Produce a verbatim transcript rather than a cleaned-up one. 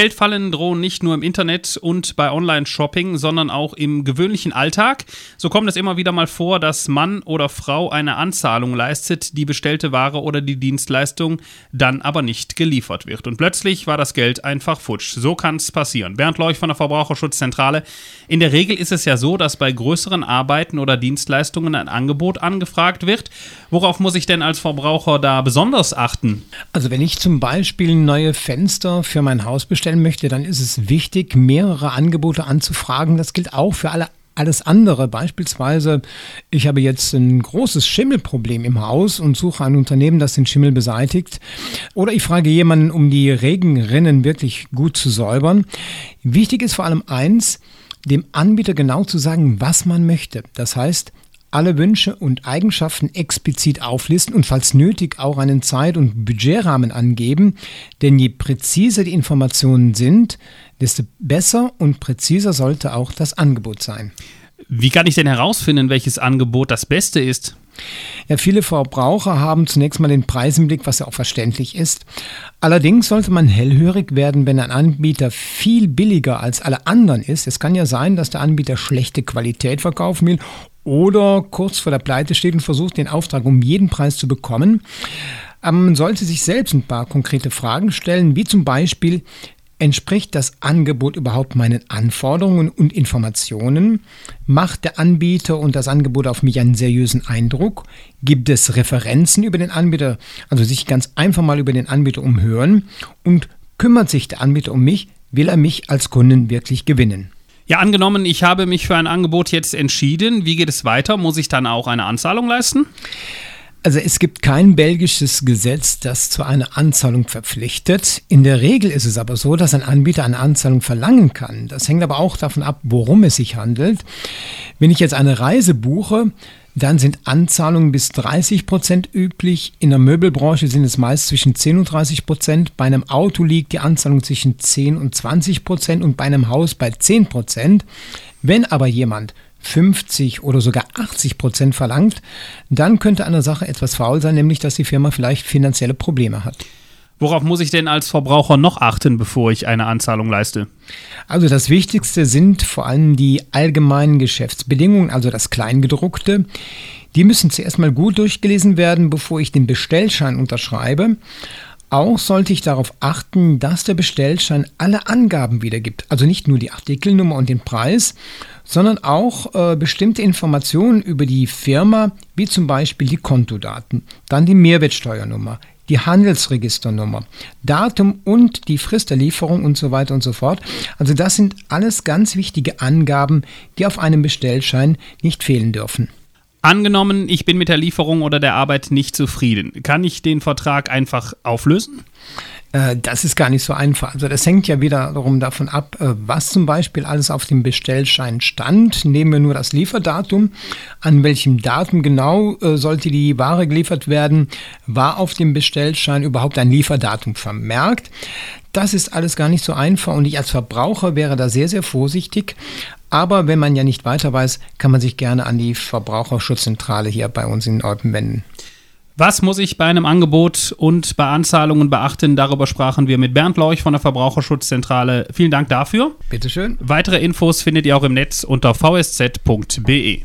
Geldfallen drohen nicht nur im Internet und bei Online-Shopping, sondern auch im gewöhnlichen Alltag. So kommt es immer wieder mal vor, dass Mann oder Frau eine Anzahlung leistet, die bestellte Ware oder die Dienstleistung dann aber nicht geliefert wird. Und plötzlich war das Geld einfach futsch. So kann es passieren. Bernd Leuch von der Verbraucherschutzzentrale. In der Regel ist es ja so, dass bei größeren Arbeiten oder Dienstleistungen ein Angebot angefragt wird. Worauf muss ich denn als Verbraucher da besonders achten? Also wenn ich zum Beispiel neue Fenster für mein Haus bestellen möchte, dann ist es wichtig, mehrere Angebote anzufragen. Das gilt auch für alle alles andere. Beispielsweise, ich habe jetzt ein großes Schimmelproblem im Haus und suche ein Unternehmen, das den Schimmel beseitigt. Oder ich frage jemanden, um die Regenrinnen wirklich gut zu säubern. Wichtig ist vor allem eins, dem Anbieter genau zu sagen, was man möchte. Das heißt, alle Wünsche und Eigenschaften explizit auflisten und falls nötig auch einen Zeit- und Budgetrahmen angeben. Denn je präziser die Informationen sind, desto besser und präziser sollte auch das Angebot sein. Wie kann ich denn herausfinden, welches Angebot das Beste ist? Ja, viele Verbraucher haben zunächst mal den Preis im Blick, was ja auch verständlich ist. Allerdings sollte man hellhörig werden, wenn ein Anbieter viel billiger als alle anderen ist. Es kann ja sein, dass der Anbieter schlechte Qualität verkaufen will oder kurz vor der Pleite steht und versucht, den Auftrag um jeden Preis zu bekommen. Man sollte sich selbst ein paar konkrete Fragen stellen, wie zum Beispiel: Entspricht das Angebot überhaupt meinen Anforderungen und Informationen? Macht der Anbieter und das Angebot auf mich einen seriösen Eindruck? Gibt es Referenzen über den Anbieter? Also sich ganz einfach mal über den Anbieter umhören. Und kümmert sich der Anbieter um mich? Will er mich als Kunden wirklich gewinnen? Ja, angenommen, ich habe mich für ein Angebot jetzt entschieden. Wie geht es weiter? Muss ich dann auch eine Anzahlung leisten? Also es gibt kein belgisches Gesetz, das zu einer Anzahlung verpflichtet. In der Regel ist es aber so, dass ein Anbieter eine Anzahlung verlangen kann. Das hängt aber auch davon ab, worum es sich handelt. Wenn ich jetzt eine Reise buche, dann sind Anzahlungen bis dreißig Prozent üblich. In der Möbelbranche sind es meist zwischen zehn und dreißig Prozent. Bei einem Auto liegt die Anzahlung zwischen zehn und zwanzig Prozent und bei einem Haus bei zehn Prozent. Wenn aber jemand fünfzig oder sogar achtzig Prozent verlangt, dann könnte an der Sache etwas faul sein, nämlich dass die Firma vielleicht finanzielle Probleme hat. Worauf muss ich denn als Verbraucher noch achten, bevor ich eine Anzahlung leiste? Also das Wichtigste sind vor allem die allgemeinen Geschäftsbedingungen, also das Kleingedruckte. Die müssen zuerst mal gut durchgelesen werden, bevor ich den Bestellschein unterschreibe. Auch sollte ich darauf achten, dass der Bestellschein alle Angaben wiedergibt. Also nicht nur die Artikelnummer und den Preis, sondern auch äh, bestimmte Informationen über die Firma, wie zum Beispiel die Kontodaten, dann die Mehrwertsteuernummer, die Handelsregisternummer, Datum und die Frist der Lieferung und so weiter und so fort. Also das sind alles ganz wichtige Angaben, die auf einem Bestellschein nicht fehlen dürfen. Angenommen, ich bin mit der Lieferung oder der Arbeit nicht zufrieden. Kann ich den Vertrag einfach auflösen? Äh, das ist gar nicht so einfach. Also das hängt ja wiederum davon ab, äh, was zum Beispiel alles auf dem Bestellschein stand. Nehmen wir nur das Lieferdatum. An welchem Datum genau äh, sollte die Ware geliefert werden? War auf dem Bestellschein überhaupt ein Lieferdatum vermerkt? Das ist alles gar nicht so einfach und ich als Verbraucher wäre da sehr, sehr vorsichtig. Aber wenn man ja nicht weiter weiß, kann man sich gerne an die Verbraucherschutzzentrale hier bei uns in Eupen wenden. Was muss ich bei einem Angebot und bei Anzahlungen beachten? Darüber sprachen wir mit Bernd Leuch von der Verbraucherschutzzentrale. Vielen Dank dafür. Bitteschön. Weitere Infos findet ihr auch im Netz unter v s z punkt b e.